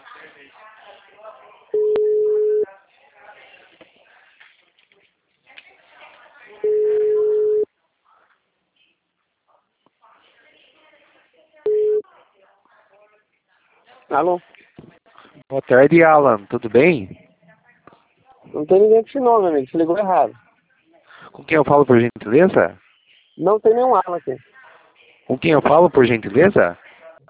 Alô? Boa tarde, Alan. Tudo bem? Não tem ninguém com esse nome, amigo. Você ligou errado. Com quem eu falo, por gentileza? Não tem nenhum Alan aqui. Com quem eu falo, por gentileza?